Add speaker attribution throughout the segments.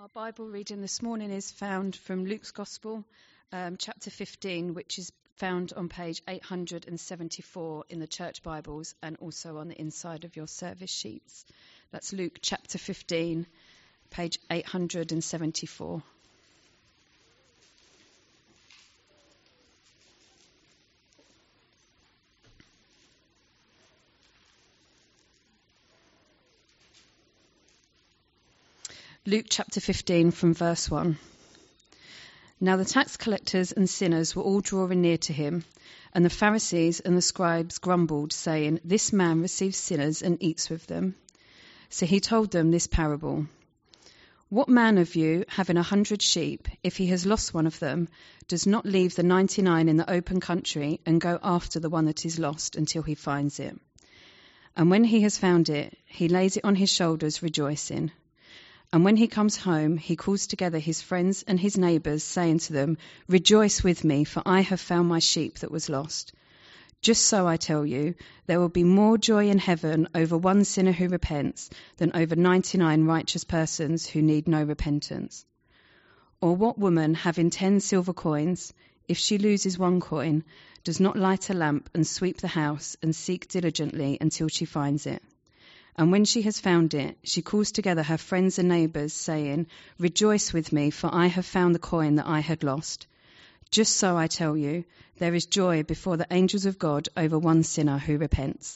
Speaker 1: Our Bible reading this morning is found from Luke's Gospel, chapter 15, which is found on page 874 in the Church Bibles and also on the inside of your service sheets. That's Luke chapter 15, page 874. Luke chapter 15 from verse 1. Now the tax collectors and sinners were all drawing near to him, and the Pharisees and the scribes grumbled, saying, "This man receives sinners and eats with them." So he told them this parable. "What man of you, having 100 sheep, if he has lost one of them, does not leave the 99 in the open country and go after the one that is lost until he finds it? And when he has found it, he lays it on his shoulders, rejoicing. And when he comes home, he calls together his friends and his neighbours, saying to them, 'Rejoice with me, for I have found my sheep that was lost.' Just so I tell you, there will be more joy in heaven over one sinner who repents than over 99 righteous persons who need no repentance. Or what woman, having 10 silver coins, if she loses one coin, does not light a lamp and sweep the house and seek diligently until she finds it? And when she has found it, she calls together her friends and neighbours, saying, 'Rejoice with me, for I have found the coin that I had lost.' Just so I tell you, there is joy before the angels of God over one sinner who repents."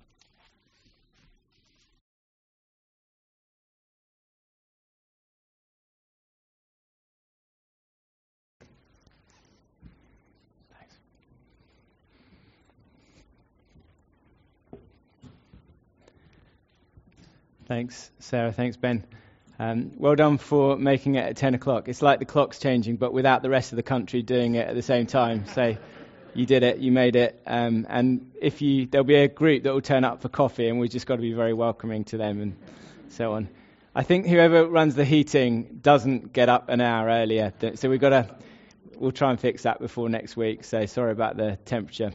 Speaker 2: Thanks, Sarah. Thanks, Ben. Well done for making it at 10 o'clock. It's like the clock's changing, but without the rest of the country doing it at the same time. So you did it, you made it. And there'll be a group that will turn up for coffee, and we've just got to be very welcoming to them and so on. I think whoever runs the heating doesn't get up an hour earlier. So we'll try and fix that before next week. So sorry about the temperature.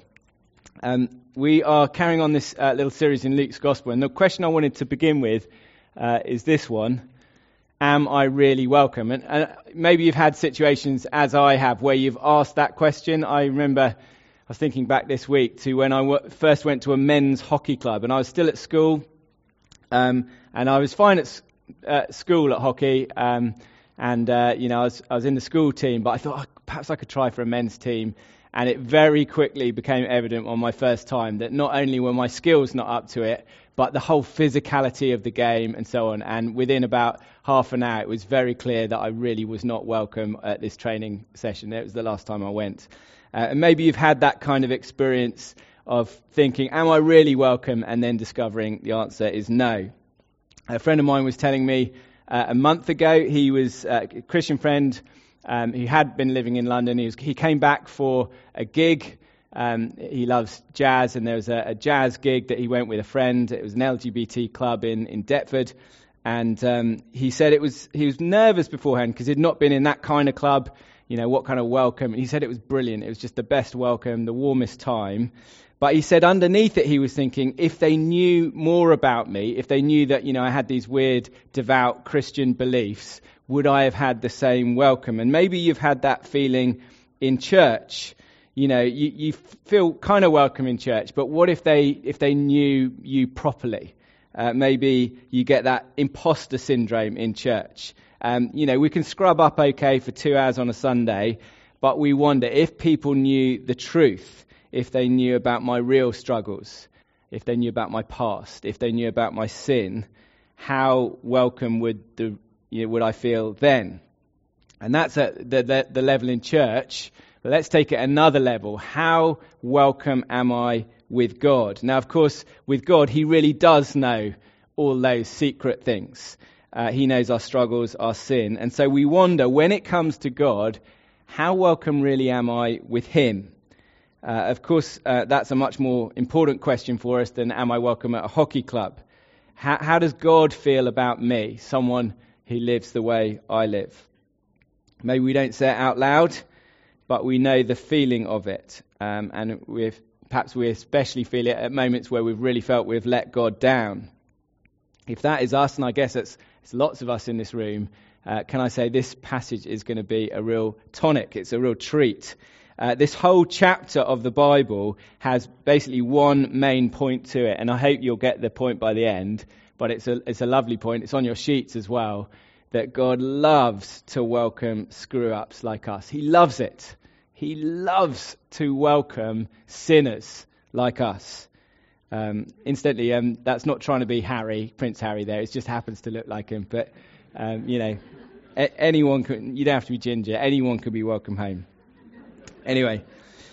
Speaker 2: We are carrying on this little series in Luke's Gospel, and the question I wanted to begin with is this one: am I really welcome? And maybe you've had situations, as I have, where you've asked that question. I remember I was thinking back this week to when I first went to a men's hockey club, and I was still at school, and I was fine at school at hockey, I was in the school team, but I thought perhaps I could try for a men's team. And it very quickly became evident on my first time that not only were my skills not up to it, but the whole physicality of the game and so on. And within about half an hour, it was very clear that I really was not welcome at this training session. It was the last time I went. And maybe you've had that kind of experience of thinking, am I really welcome? And then discovering the answer is no. A friend of mine was telling me a month ago, he was a Christian friend, he had been living in London. He came back for a gig. He loves jazz, and there was a jazz gig that he went with a friend. It was an LGBT club in Deptford, and he said he was nervous beforehand because he'd not been in that kind of club. You know, what kind of welcome? And he said it was brilliant. It was just the best welcome, the warmest time. But he said underneath it, he was thinking, if they knew more about me, if they knew that, I had these weird, devout Christian beliefs, would I have had the same welcome? And maybe you've had that feeling in church. You feel kind of welcome in church, but what if they knew you properly? Maybe you get that imposter syndrome in church. We can scrub up okay for 2 hours on a Sunday, but we wonder if people knew the truth, if they knew about my real struggles, if they knew about my past, if they knew about my sin, how welcome would I feel then? And that's at the level in church. But let's take it another level. How welcome am I with God? Now, of course, with God, He really does know all those secret things. He knows our struggles, our sin. And so we wonder, when it comes to God, how welcome really am I with Him? Of course, that's a much more important question for us than am I welcome at a hockey club? How does God feel about me, someone who lives the way I live? Maybe we don't say it out loud, but we know the feeling of it. And perhaps we especially feel it at moments where we've really felt we've let God down. If that is us, and I guess it's lots of us in this room, can I say this passage is going to be a real tonic. It's a real treat. This whole chapter of the Bible has basically one main point to it, and I hope you'll get the point by the end, but it's a lovely point. It's on your sheets as well, that God loves to welcome screw-ups like us. He loves it. He loves to welcome sinners like us. Incidentally, that's not trying to be Harry, Prince Harry there. It just happens to look like him. But, anyone can, you don't have to be ginger. Anyone can be welcome home. Anyway,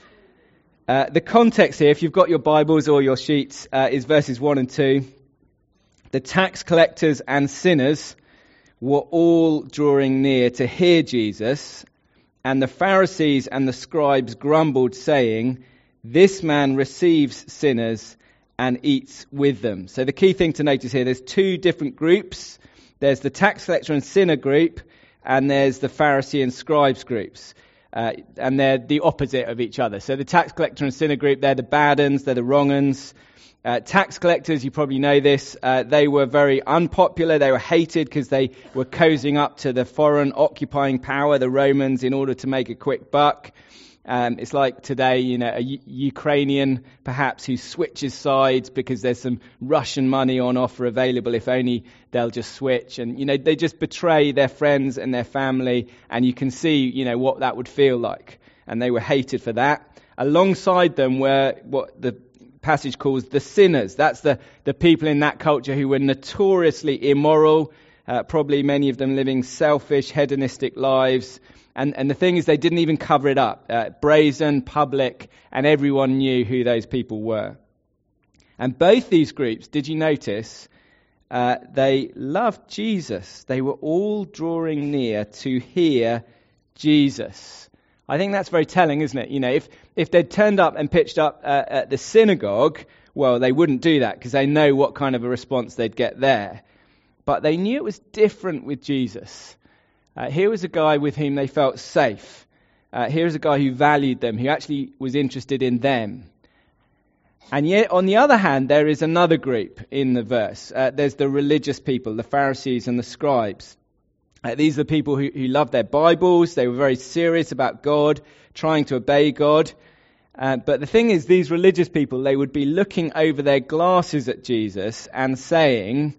Speaker 2: the context here, if you've got your Bibles or your sheets, is verses 1 and 2. The tax collectors and sinners were all drawing near to hear Jesus, and the Pharisees and the scribes grumbled, saying, "This man receives sinners and eats with them." So the key thing to notice here, there's two different groups. There's the tax collector and sinner group, and there's the Pharisee and scribes groups. And they're the opposite of each other. So the tax collector and sinner group, they're the bad uns, they're the wrong uns. Tax collectors, you probably know this, they were very unpopular. They were hated because they were cozying up to the foreign occupying power, the Romans, in order to make a quick buck. It's like today, a Ukrainian perhaps who switches sides because there's some Russian money on offer available. If only they'll just switch. And, they just betray their friends and their family. And you can see, what that would feel like. And they were hated for that. Alongside them were what the passage calls the sinners. That's the people in that culture who were notoriously immoral, probably many of them living selfish, hedonistic lives. And the thing is, they didn't even cover it up. Brazen, public, and everyone knew who those people were. And both these groups, did you notice, they loved Jesus. They were all drawing near to hear Jesus. I think that's very telling, isn't it? If they'd turned up and pitched up at the synagogue, well, they wouldn't do that because they know what kind of a response they'd get there. But they knew it was different with Jesus. Here was a guy with whom they felt safe. Here was a guy who valued them, who actually was interested in them. And yet, on the other hand, there is another group in the verse. There's the religious people, the Pharisees and the scribes. These are the people who loved their Bibles. They were very serious about God, trying to obey God. But the thing is, these religious people, they would be looking over their glasses at Jesus and saying,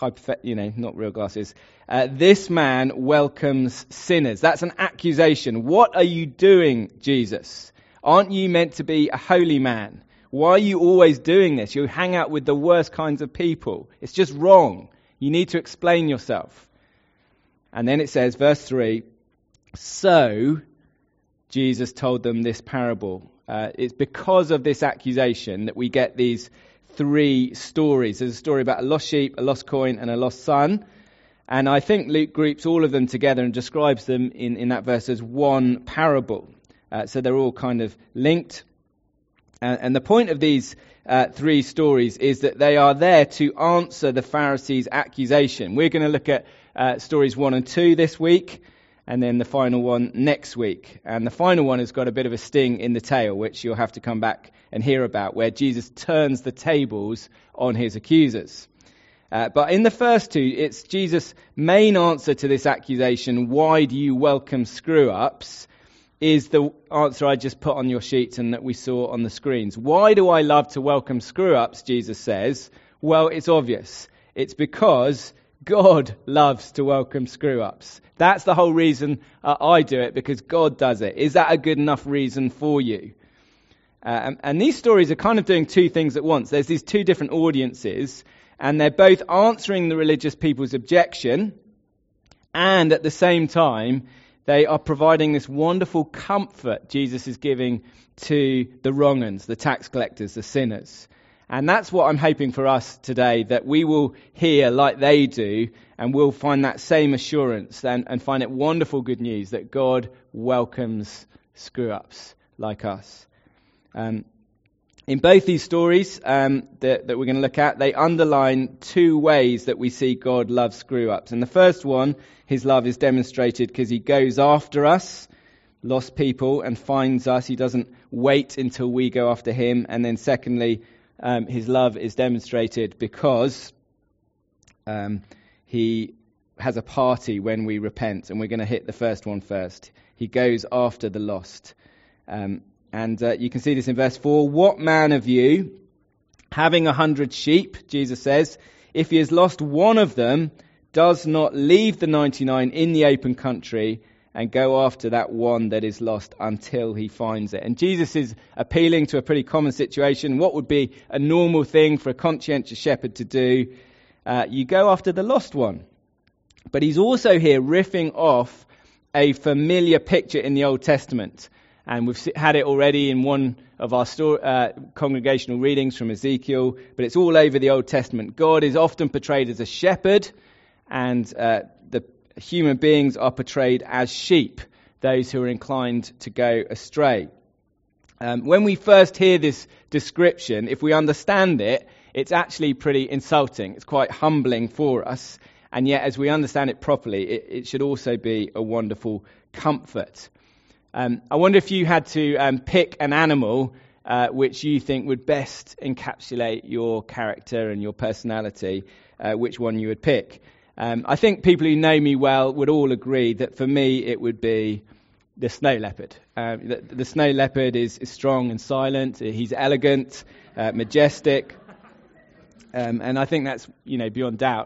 Speaker 2: not real glasses, this man welcomes sinners. That's an accusation. What are you doing, Jesus? Aren't you meant to be a holy man? Why are you always doing this? You hang out with the worst kinds of people. It's just wrong. You need to explain yourself. And then it says, verse 3, so Jesus told them this parable. It's because of this accusation that we get these three stories. There's a story about a lost sheep, a lost coin, and a lost son. And I think Luke groups all of them together and describes them in that verse as one parable. So they're all kind of linked. And the point of these three stories is that they are there to answer the Pharisees' accusation. We're going to look at stories 1 and 2 this week, and then the final one next week. And the final one has got a bit of a sting in the tail, which you'll have to come back and hear about, where Jesus turns the tables on his accusers. But in the first two, it's Jesus' main answer to this accusation, why do you welcome screw-ups, is the answer I just put on your sheets and that we saw on the screens. Why do I love to welcome screw-ups, Jesus says? Well, it's obvious. It's because God loves to welcome screw-ups. That's the whole reason I do it, because God does it. Is that a good enough reason for you? And these stories are kind of doing two things at once. There's these two different audiences, and they're both answering the religious people's objection, and at the same time, they are providing this wonderful comfort Jesus is giving to the wrong uns, the tax collectors, the sinners. And that's what I'm hoping for us today, that we will hear like they do, and we'll find that same assurance and find it wonderful good news that God welcomes screw-ups like us. In both these stories that we're going to look at, they underline two ways that we see God loves screw-ups. And the first one, his love is demonstrated because he goes after us, lost people, and finds us. He doesn't wait until we go after him. And then secondly, his love is demonstrated because he has a party when we repent, and we're going to hit the first one first. He goes after the lost. And you can see this in verse 4. What man of you, having 100 sheep, Jesus says, if he has lost one of them, does not leave the 99 in the open country and go after that one that is lost until he finds it? And Jesus is appealing to a pretty common situation. What would be a normal thing for a conscientious shepherd to do? You go after the lost one. But he's also here riffing off a familiar picture in the Old Testament. And we've had it already in one of our congregational readings from Ezekiel, but it's all over the Old Testament. God is often portrayed as a shepherd, and the human beings are portrayed as sheep, those who are inclined to go astray. When we first hear this description, if we understand it, it's actually pretty insulting. It's quite humbling for us, and yet as we understand it properly, it should also be a wonderful comfort. I wonder if you had to pick an animal which you think would best encapsulate your character and your personality, which one you would pick. I think people who know me well would all agree that for me it would be the snow leopard. The snow leopard is strong and silent. He's elegant, majestic, and I think that's beyond doubt.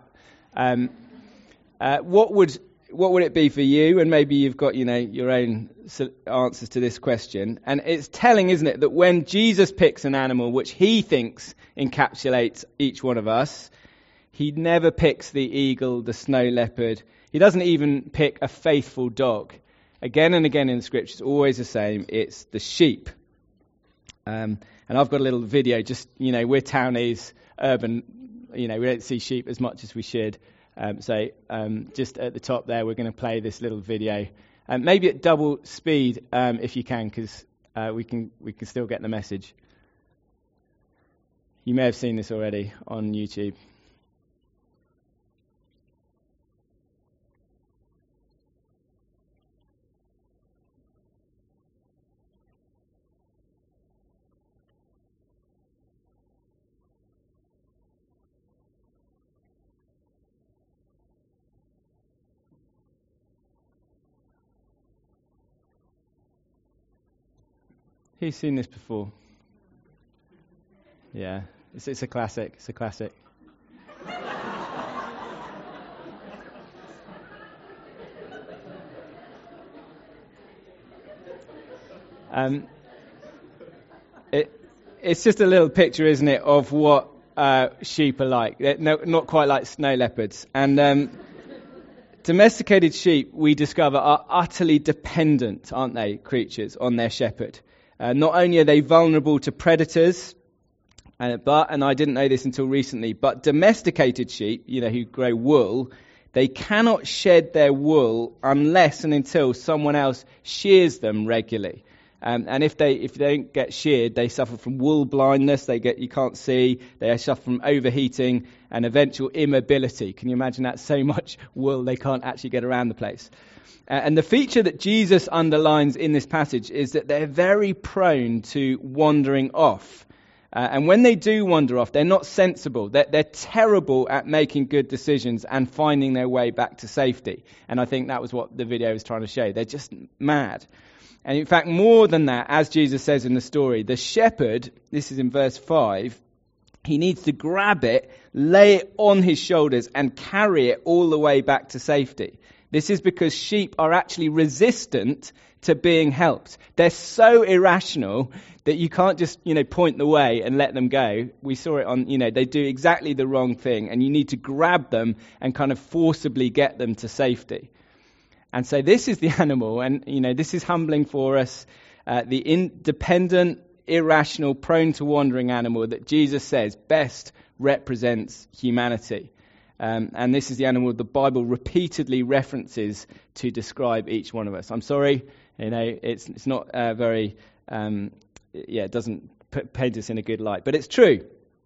Speaker 2: What would it be for you? And maybe you've got your own answers to this question. And it's telling, isn't it, that when Jesus picks an animal which he thinks encapsulates each one of us, he never picks the eagle, the snow leopard. He doesn't even pick a faithful dog. Again and again in the scriptures, always the same. It's the sheep. And I've got a little video. Just we're townies, urban. We don't see sheep as much as we should. So just at the top there, we're going to play this little video, maybe at double speed if you can, because we can still get the message. You may have seen this already on YouTube. Who's seen this before? Yeah, it's a classic. It's a classic. It's just a little picture, isn't it, of what sheep are like. They're not quite like snow leopards. And domesticated sheep, we discover, are utterly dependent, aren't they, creatures, on their shepherd. Not only are they vulnerable to predators, and I didn't know this until recently, but domesticated sheep, who grow wool, they cannot shed their wool unless and until someone else shears them regularly. And if they don't get sheared, they suffer from wool blindness. You can't see. They suffer from overheating and eventual immobility. Can you imagine that? So much wool they can't actually get around the place. And the feature that Jesus underlines in this passage is that they're very prone to wandering off. And when they do wander off, they're not sensible. They're terrible at making good decisions and finding their way back to safety. And I think that was what the video was trying to show. They're just mad. And in fact, more than that, as Jesus says in the story, the shepherd, this is in verse 5, he needs to grab it, lay it on his shoulders, and carry it all the way back to safety. This is because sheep are actually resistant to being helped. They're so irrational that you can't just, point the way and let them go. We saw it on, they do exactly the wrong thing, and you need to grab them and kind of forcibly get them to safety. And so this is the animal, and, this is humbling for us, the independent, irrational, prone to wandering animal that Jesus says best represents humanity. And this is the animal the Bible repeatedly references to describe each one of us. I'm sorry, it's not very, it doesn't paint us in a good light, but it's true.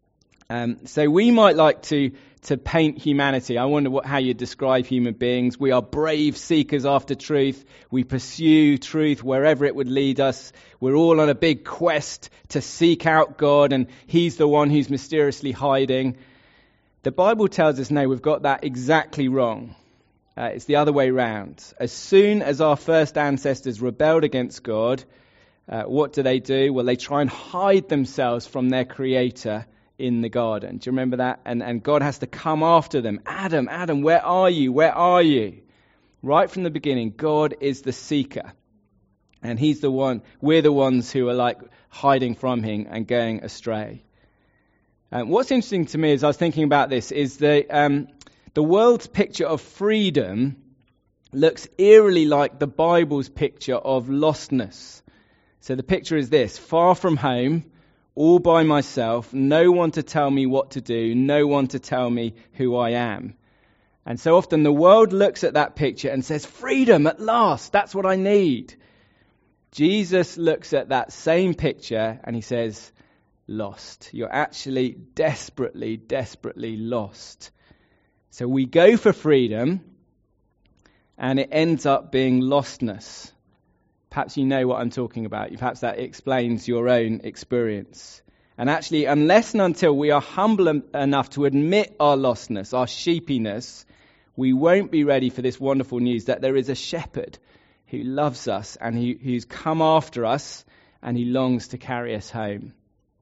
Speaker 2: So we might like to paint humanity. I wonder how you describe human beings. We are brave seekers after truth. We pursue truth wherever it would lead us. We're all on a big quest to seek out God, and He's the one who's mysteriously hiding. The Bible tells us, no, we've got that exactly wrong. It's the other way round. As soon as our first ancestors rebelled against God, what do? Well, they try and hide themselves from their Creator in the garden. Do you remember that? And God has to come after them. Adam, where are you? Where are you? Right from the beginning, God is the seeker. And he's the one, we're the ones who are like hiding from him and going astray. What's interesting to me as I was thinking about this is the world's picture of freedom looks eerily like the Bible's picture of lostness. So the picture is this: far from home, all by myself, no one to tell me what to do, no one to tell me who I am. And so often the world looks at that picture and says, freedom at last, that's what I need. Jesus looks at that same picture and he says, lost. You're actually desperately, desperately lost. So we go for freedom and it ends up being lostness. Perhaps you know what I'm talking about. Perhaps that explains your own experience. And actually, unless and until we are humble enough to admit our lostness, our sheepiness, we won't be ready for this wonderful news that there is a shepherd who loves us and who's come after us and he longs to carry us home.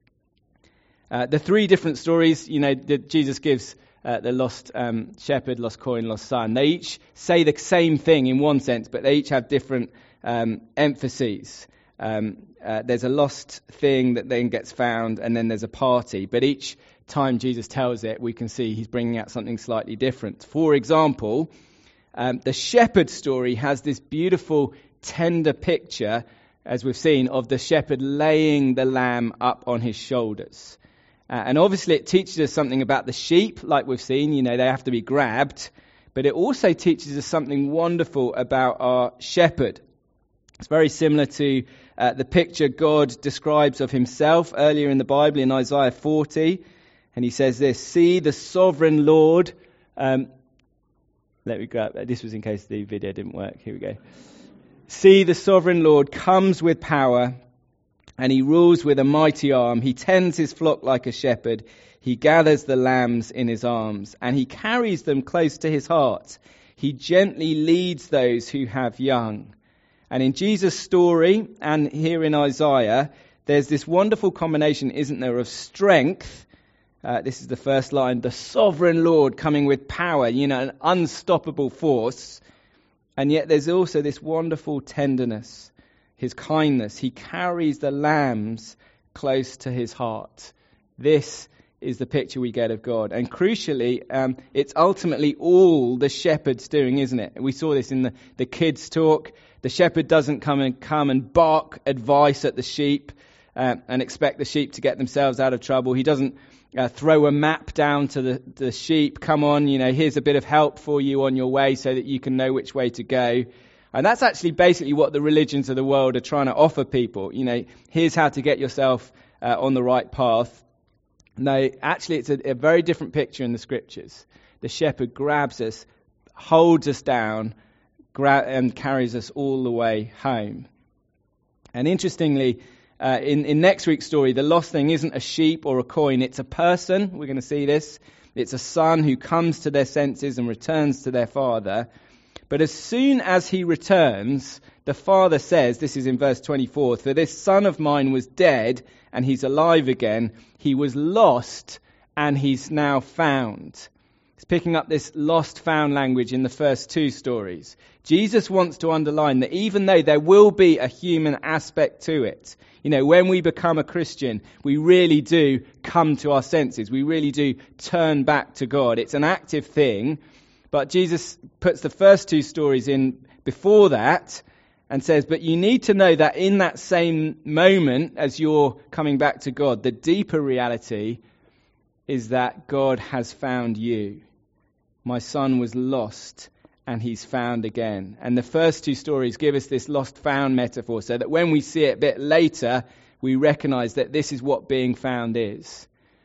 Speaker 2: The three different stories, that Jesus gives, the lost shepherd, lost coin, lost son, they each say the same thing in one sense, but they each have different emphases. There's a lost thing that then gets found, and then there's a party. But each time Jesus tells it, we can see he's bringing out something slightly different. For example, the shepherd story has this beautiful, tender picture, as we've seen, of the shepherd laying the lamb up on his shoulders. And obviously it teaches us something about the sheep, like we've seen, they have to be grabbed. But it also teaches us something wonderful about our shepherd. It's very similar to the picture God describes of himself earlier in the Bible in Isaiah 40. And he says this: see the sovereign Lord. Let me grab that. This was in case the video didn't work. Here we go. See the sovereign Lord comes with power, and he rules with a mighty arm. He tends his flock like a shepherd. He gathers the lambs in his arms, and he carries them close to his heart. He gently leads those who have young. And in Jesus' story, and here in Isaiah, there's this wonderful combination, isn't there, of strength. This is the first line, the sovereign Lord coming with power, an unstoppable force. And yet there's also this wonderful tenderness, his kindness. He carries the lambs close to his heart. This is the picture we get of God. And crucially, it's ultimately all the shepherd's doing, isn't it? We saw this in the kids' talk. The shepherd doesn't come and bark advice at the sheep and expect the sheep to get themselves out of trouble. He doesn't throw a map down to the sheep. Come on, here's a bit of help for you on your way so that you can know which way to go. And that's actually basically what the religions of the world are trying to offer people. Here's how to get yourself on the right path. No, actually it's a very different picture in the scriptures. The shepherd grabs us, holds us down, and carries us all the way home. And interestingly, in next week's story, the lost thing isn't a sheep or a coin, it's a person. We're going to see this. It's a son who comes to their senses and returns to their father. But as soon as he returns, the father says, this is in verse 24, for this son of mine was dead and he's alive again. He was lost and he's now found. It's picking up this lost found language in the first two stories. Jesus wants to underline that even though there will be a human aspect to it, when we become a Christian, we really do come to our senses. We really do turn back to God. It's an active thing. But Jesus puts the first two stories in before that and says, but you need to know that in that same moment as you're coming back to God, the deeper reality is that God has found you. My son was lost and he's found again. And the first two stories give us this lost found metaphor so that when we see it a bit later, we recognize that this is what being found is.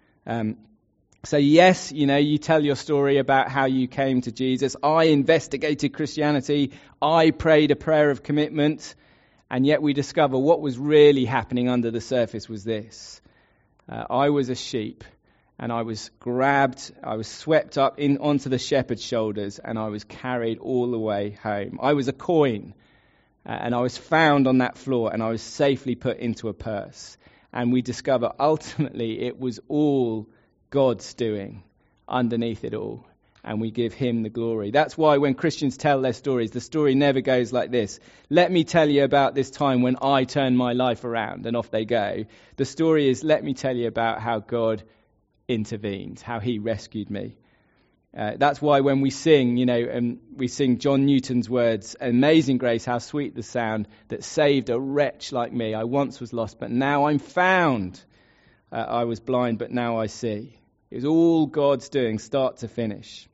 Speaker 2: So yes, you tell your story about how you came to Jesus. I investigated Christianity. I prayed a prayer of commitment. And yet we discover what was really happening under the surface was this. I was a sheep and I was grabbed, I was swept up onto the shepherd's shoulders, and I was carried all the way home. I was a coin, and I was found on that floor, and I was safely put into a purse. And we discover ultimately it was all God's doing underneath it all, and we give him the glory. That's why when Christians tell their stories, the story never goes like this. Let me tell you about this time when I turned my life around, and off they go. The story is, let me tell you about how God intervened, how he rescued me. That's why when we sing, we sing John Newton's words, "Amazing grace, how sweet the sound that saved a wretch like me. I once was lost, but now I'm found. I was blind, but now I see." It was all God's doing, start to finish.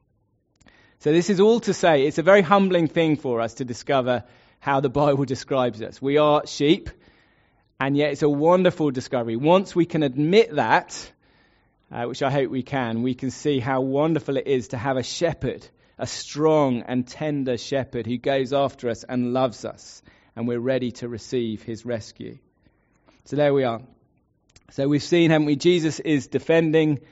Speaker 2: So this is all to say, it's a very humbling thing for us to discover how the Bible describes us. We are sheep, and yet it's a wonderful discovery. Once we can admit that, which I hope we can see how wonderful it is to have a shepherd, a strong and tender shepherd who goes after us and loves us, and we're ready to receive his rescue. So there we are. So we've seen, haven't we, Jesus is defending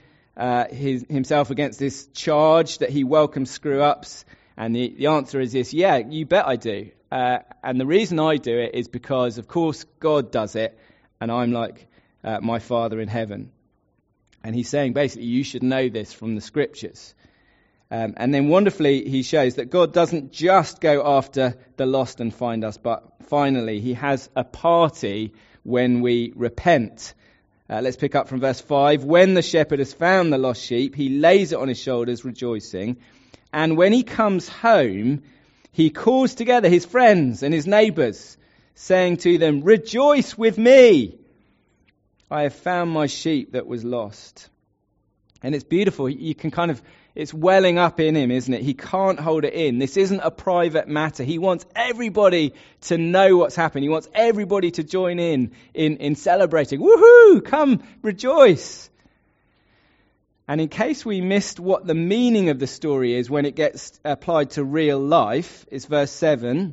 Speaker 2: himself against this charge that he welcomes screw-ups, and the answer is this: yeah, you bet I do. And the reason I do it is because, of course, God does it, and I'm like my Father in heaven. And he's saying, basically, you should know this from the Scriptures. And then wonderfully, he shows that God doesn't just go after the lost and find us, but finally, he has a party when we repent. Let's pick up from verse 5. When the shepherd has found the lost sheep, he lays it on his shoulders, rejoicing. And when he comes home, he calls together his friends and his neighbours, saying to them, "Rejoice with me! I have found my sheep that was lost." And it's beautiful. You can it's welling up in him, isn't it? He can't hold it in. This isn't a private matter. He wants everybody to know what's happened. He wants everybody to join in celebrating. Woohoo! Come, rejoice. And in case we missed what the meaning of the story is when it gets applied to real life, it's verse 7.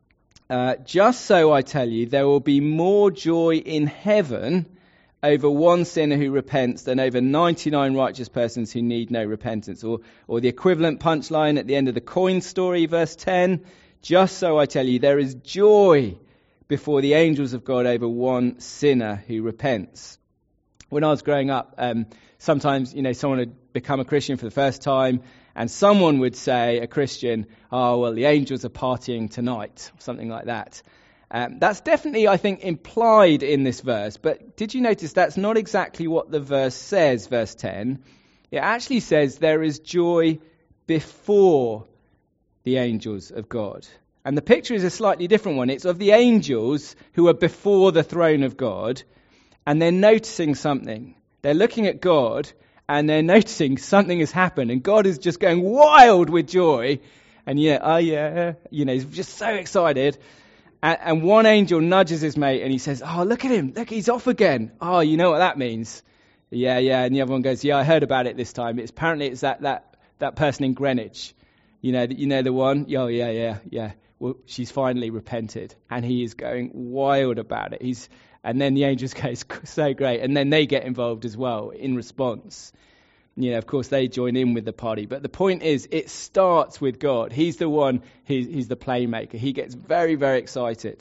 Speaker 2: Just so I tell you, there will be more joy in heaven over one sinner who repents than over 99 righteous persons who need no repentance. Or the equivalent punchline at the end of the coin story, verse 10. Just so I tell you, there is joy before the angels of God over one sinner who repents. When I was growing up, sometimes, someone would become a Christian for the first time, and someone would say, a Christian, "Oh, well, the angels are partying tonight," or something like that. That's definitely, I think, implied in this verse. But did you notice that's not exactly what the verse says, verse 10? It actually says there is joy before the angels of God. And the picture is a slightly different one. It's of the angels who are before the throne of God, and they're noticing something. They're looking at God, and they're noticing something has happened, and God is just going wild with joy. And he's just so excited. And one angel nudges his mate and he says, "Oh, look at him. Look, he's off again. Oh, you know what that means?" Yeah. And the other one goes, "Yeah, I heard about it this time. It's that person in Greenwich. You know the one? Oh, yeah. Well, she's finally repented." And he is going wild about it. And then the angels go, "It's so great." And then they get involved as well in response. Of course, they join in with the party. But the point is, it starts with God. He's the one, he's the playmaker. He gets very, very excited.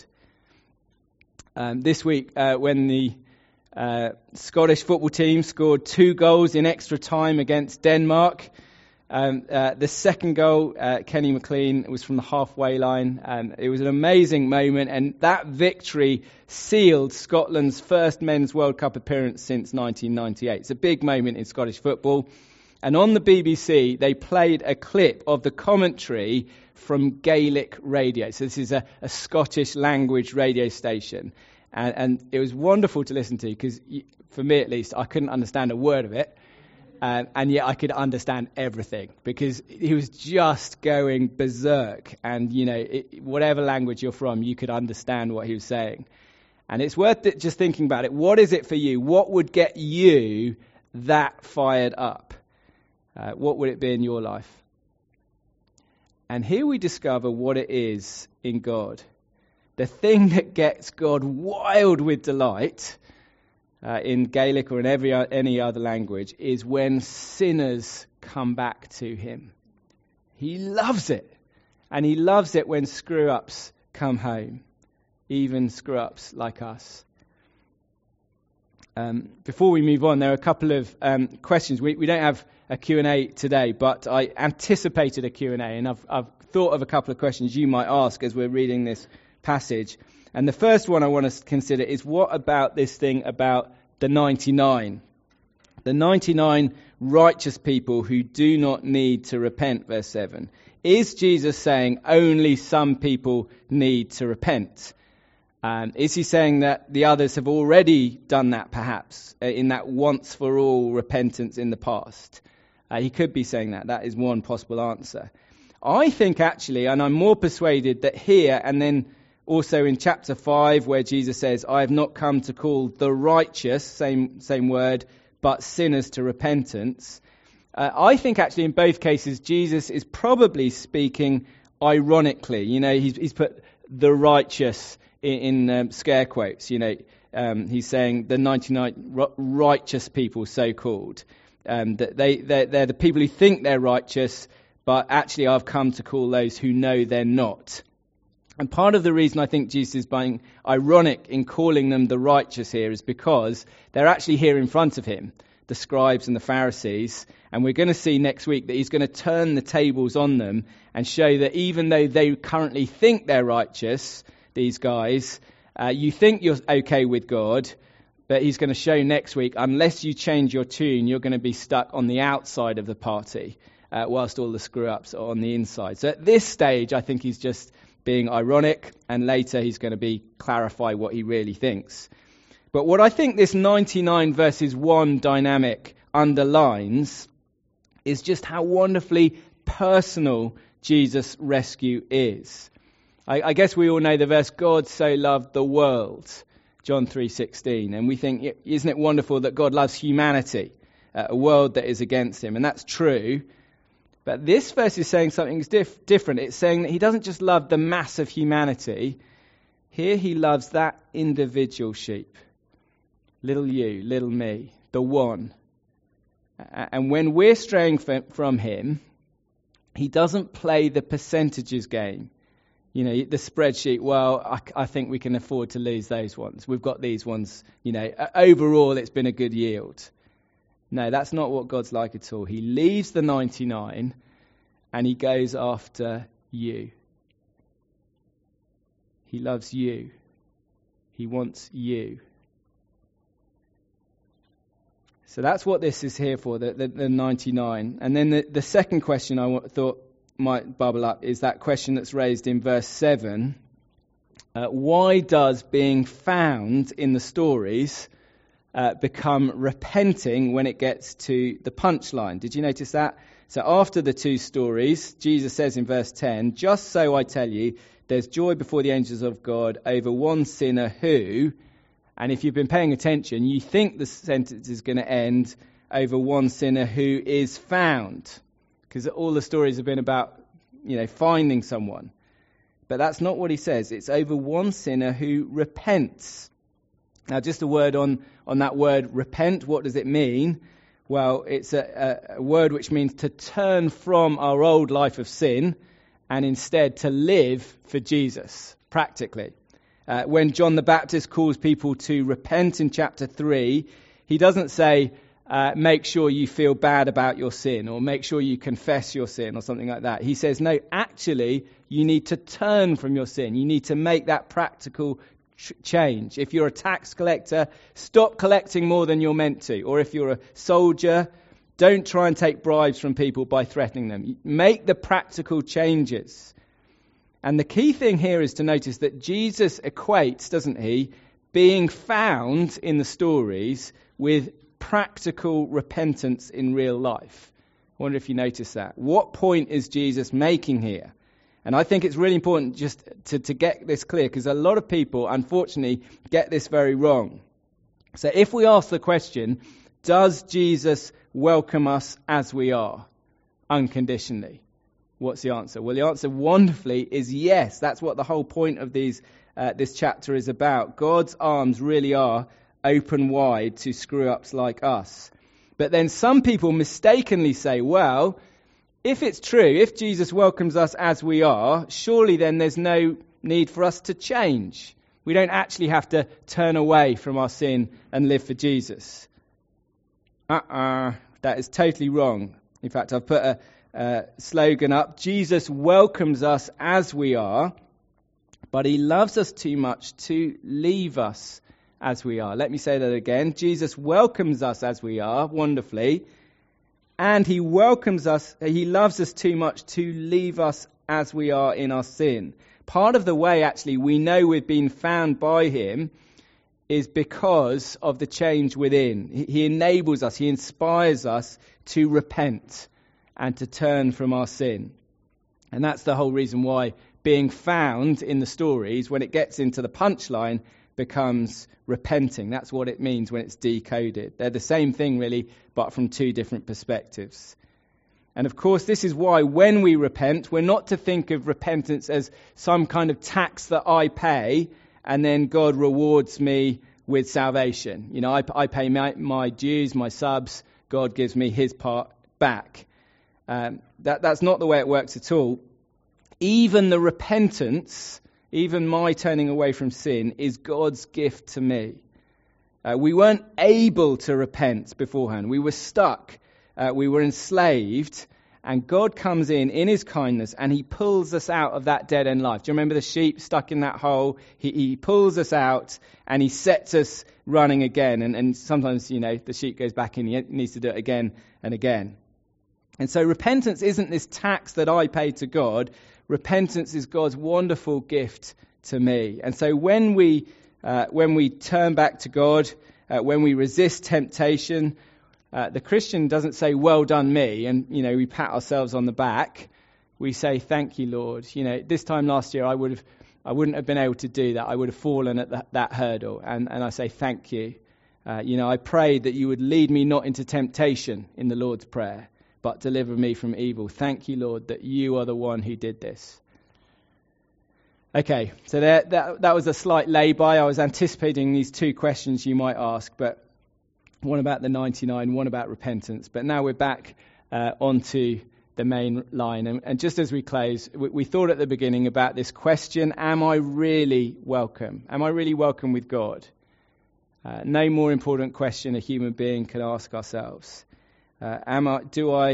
Speaker 2: This week, when the Scottish football team scored 2 goals in extra time against Denmark, the second goal, Kenny McLean, was from the halfway line. It was an amazing moment, and that victory sealed Scotland's first men's World Cup appearance since 1998. It's a big moment in Scottish football. And on the BBC, they played a clip of the commentary from Gaelic radio. So this is a Scottish language radio station. And it was wonderful to listen to, because for me at least, I couldn't understand a word of it. And yet I could understand everything, because he was just going berserk. And, whatever language you're from, you could understand what he was saying. And it's worth it just thinking about it. What is it for you? What would get you that fired up? What would it be in your life? And here we discover what it is in God. The thing that gets God wild with delight in Gaelic or in any other language, is when sinners come back to him. He loves it. And he loves it when screw-ups come home, even screw-ups like us. Before we move on, there are a couple of questions. We don't have a Q&A today, but I anticipated a Q&A, and I've thought of a couple of questions you might ask as we're reading this passage. And the first one I want to consider is, what about this thing about the 99? The 99 righteous people who do not need to repent, verse 7. Is Jesus saying only some people need to repent? Is he saying that the others have already done that, perhaps, in that once-for-all repentance in the past? He could be saying that. That is one possible answer. I think, actually, and I'm more persuaded that here, and then also in chapter 5, where Jesus says, I have not come to call the righteous, same word, but sinners to repentance. I think, actually, in both cases, Jesus is probably speaking ironically. You know, he's put the righteous in scare quotes. You know, he's saying the 99 righteous people, so-called. That they're the people who think they're righteous, but actually I've come to call those who know they're not. And part of the reason I think Jesus is being ironic in calling them the righteous here is because they're actually here in front of him, the scribes and the Pharisees. And we're going to see next week that he's going to turn the tables on them and show that even though they currently think they're righteous, these guys, you think you're okay with God, but he's going to show next week, unless you change your tune, you're going to be stuck on the outside of the party, whilst all the screw-ups are on the inside. So at this stage, I think he's just being ironic, and later he's going to clarify what he really thinks. But what I think this 99 versus 1 dynamic underlines is just how wonderfully personal Jesus' rescue is. I guess we all know the verse, God so loved the world, John 3:16, and we think, isn't it wonderful that God loves humanity, a world that is against him? And that's true. But this verse is saying something different. It's saying that he doesn't just love the mass of humanity. Here he loves that individual sheep. Little you, little me, the one. And when we're straying from him, he doesn't play the percentages game. You know, the spreadsheet, well, I think we can afford to lose those ones. We've got these ones, you know, overall it's been a good yield. No, that's not what God's like at all. He leaves the 99 and he goes after you. He loves you. He wants you. So that's what this is here for, the 99. And then the second question I thought might bubble up is that question that's raised in verse 7. Why does being found in the stories become repenting when it gets to the punchline? Did you notice that? So after the two stories, Jesus says in verse 10, just so I tell you, there's joy before the angels of God over one sinner who, and if you've been paying attention, you think the sentence is going to end over one sinner who is found. Because all the stories have been about, you know, finding someone. But that's not what he says. It's over one sinner who repents. Now, just a word on that word repent. What does it mean? Well, it's a word which means to turn from our old life of sin and instead to live for Jesus, practically. When John the Baptist calls people to repent in chapter 3, he doesn't say, make sure you feel bad about your sin or make sure you confess your sin or something like that. He says, no, actually, you need to turn from your sin. You need to make that practical change. If you're a tax collector, stop collecting more than you're meant to. Or if you're a soldier, don't try and take bribes from people by threatening them. Make the practical changes. And the key thing here is to notice that Jesus equates, doesn't he, being found in the stories with practical repentance in real life. I wonder if you notice that. What point is Jesus making here? And I think it's really important just to get this clear, because a lot of people, unfortunately, get this very wrong. So if we ask the question, does Jesus welcome us as we are, unconditionally? What's the answer? Well, the answer wonderfully is yes. That's what the whole point of this chapter is about. God's arms really are open wide to screw-ups like us. But then some people mistakenly say, well, if it's true, if Jesus welcomes us as we are, surely then there's no need for us to change. We don't actually have to turn away from our sin and live for Jesus. That is totally wrong. In fact, I've put a slogan up. Jesus welcomes us as we are, but he loves us too much to leave us as we are. Let me say that again. Jesus welcomes us as we are, wonderfully, and he loves us too much to leave us as we are in our sin. Part of the way, actually, we know we've been found by him is because of the change within. He enables us, he inspires us to repent and to turn from our sin. And that's the whole reason why being found in the stories, when it gets into the punchline, becomes repenting. That's what it means when it's decoded. They're the same thing, really, but from two different perspectives. And of course, this is why when we repent, we're not to think of repentance as some kind of tax that I pay and then God rewards me with salvation. You know, I pay my dues, my subs, God gives me his part back. That's not the way it works at all. Even the repentance, even my turning away from sin, is God's gift to me. We weren't able to repent beforehand. We were stuck. We were enslaved. And God comes in his kindness and he pulls us out of that dead-end life. Do you remember the sheep stuck in that hole? He pulls us out and he sets us running again. And sometimes, you know, the sheep goes back in. He needs to do it again and again. And so repentance isn't this tax that I pay to God. Repentance is God's wonderful gift to me. And so when we turn back to God, when we resist temptation, the Christian doesn't say, well done me, and, you know, we pat ourselves on the back. We say, thank you, Lord. You know, this time last year I wouldn't have been able to do that. I would have fallen at that hurdle. And I say, thank you. You know, I prayed that you would lead me not into temptation in the Lord's Prayer, but deliver me from evil. Thank you, Lord, that you are the one who did this. Okay, so that was a slight lay-by. I was anticipating these two questions you might ask, but one about the 99, one about repentance. But now we're back onto the main line. And just as we close, we thought at the beginning about this question, am I really welcome? Am I really welcome with God? No more important question a human being can ask ourselves. Am I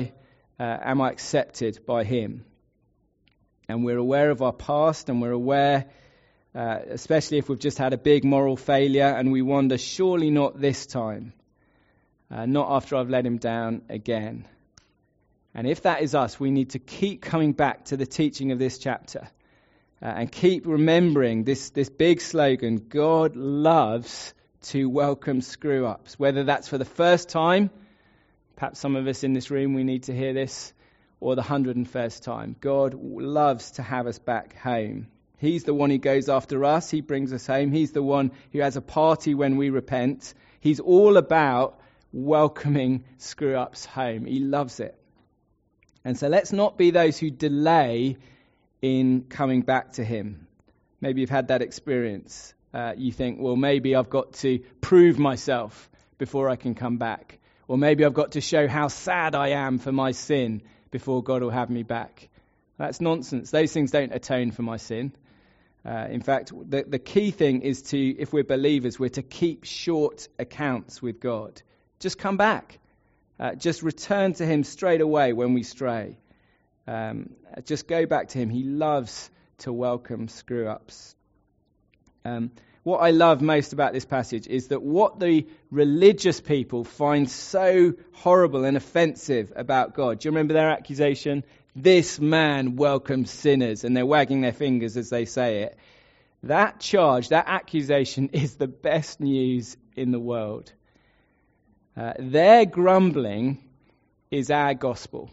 Speaker 2: accepted by him? And we're aware of our past, and we're aware, especially if we've just had a big moral failure, and we wonder, surely not this time. Not after I've let him down again. And if that is us, we need to keep coming back to the teaching of this chapter and keep remembering this big slogan, God loves to welcome screw-ups. Whether that's for the first time, perhaps some of us in this room, we need to hear this, or the 101st time. God loves to have us back home. He's the one who goes after us. He brings us home. He's the one who has a party when we repent. He's all about welcoming screw-ups home. He loves it. And so let's not be those who delay in coming back to him. Maybe you've had that experience. You think, well, maybe I've got to prove myself before I can come back. Or maybe I've got to show how sad I am for my sin before God will have me back. That's nonsense. Those things don't atone for my sin. In fact, the key thing is if we're believers, we're to keep short accounts with God. Just come back. Just return to him straight away when we stray. Just go back to him. He loves to welcome screw-ups. What I love most about this passage is that what the religious people find so horrible and offensive about God. Do you remember their accusation? This man welcomes sinners, and they're wagging their fingers as they say it. That charge, that accusation is the best news in the world. Their grumbling is our gospel.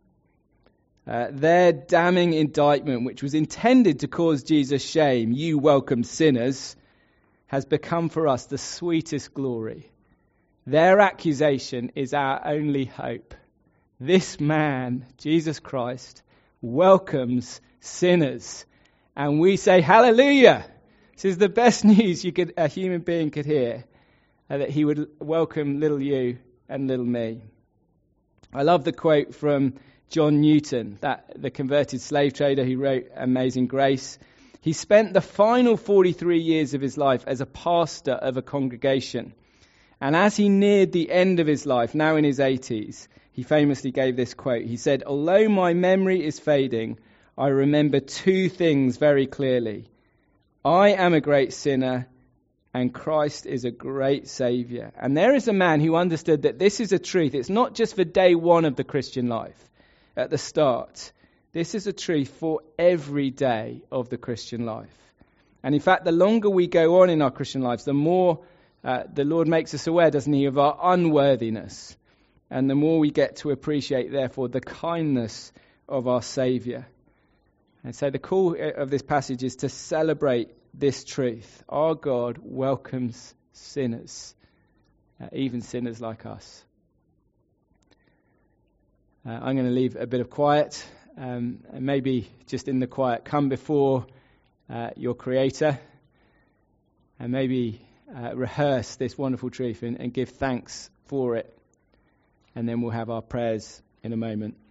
Speaker 2: Their damning indictment, which was intended to cause Jesus shame, you welcome sinners, has become for us the sweetest glory. Their accusation is our only hope. This man, Jesus Christ, welcomes sinners. And we say, hallelujah! This is the best news a human being could hear. that he would welcome little you and little me. I love the quote from John Newton, the converted slave trader who wrote Amazing Grace. He spent the final 43 years of his life as a pastor of a congregation. And as he neared the end of his life, now in his 80s, he famously gave this quote. He said, "Although my memory is fading, I remember two things very clearly. I am a great sinner, and Christ is a great Saviour." And there is a man who understood that this is a truth. It's not just for day one of the Christian life, at the start. This is a truth for every day of the Christian life. And in fact, the longer we go on in our Christian lives, the more the Lord makes us aware, doesn't he, of our unworthiness. And the more we get to appreciate, therefore, the kindness of our Saviour. And so the call of this passage is to celebrate this truth. Our God welcomes sinners, even sinners like us. I'm going to leave a bit of quiet, and maybe just in the quiet, come before your Creator, and maybe rehearse this wonderful truth and give thanks for it. And then we'll have our prayers in a moment.